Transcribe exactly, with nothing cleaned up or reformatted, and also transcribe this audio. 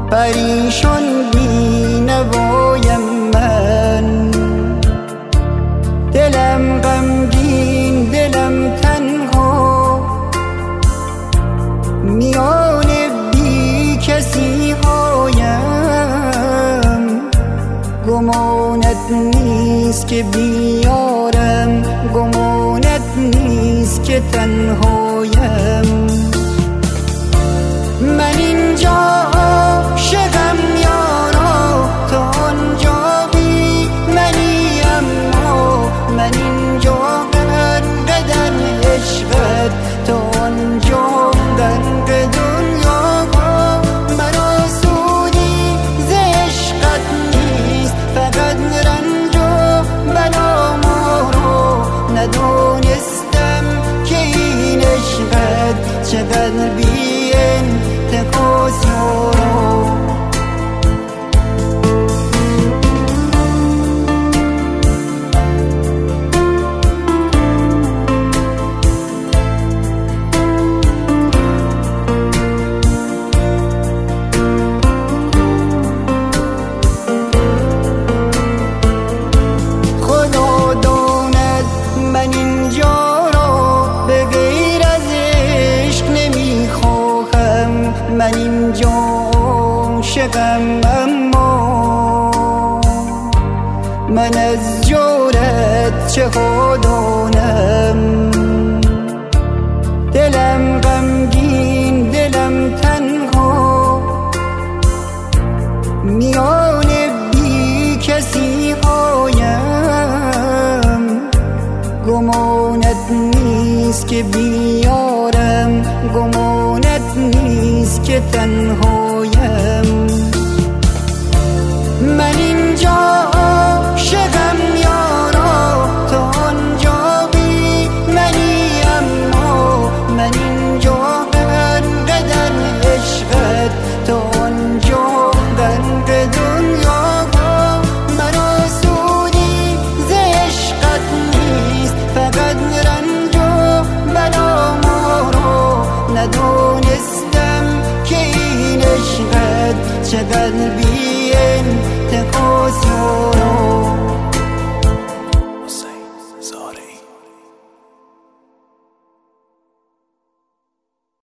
پریشان بینوایم من، دلم غمگین، دلم تنها، میان بی کسی هایم. گمانت نیست که بیارم، گمانت نیست که تنهایم. من اینجا عاشقم یارا، تا آنجا بی منی، اما من اینجا غرق عشقت، تا آنجا غرق دنیا. مرا سودی ز عشقت نیست، فقط رنج و بلا ما رو. ندانستم که این عشقت چقدر بی انتقاص یارا. خدا داند من اینجا را به غیر از عشق نمیخواهم. من اینجا عاشقم، اما من از جورت چه ها دانم. دلم غمگین، دلم تنها، میان بی کسی هایم. گمانت نیست که بیارم، گمانت نیست که تنهایم. من اینجا عاشقم یارا، تا آنجا بی منی، اما من اینجا غرق در عشقت، تا آنجا غرق دنیا. مرا سودی ز عشقت نیست، فقط رنج و بلا ما رو. ندانستم که این عشقت چقدر بی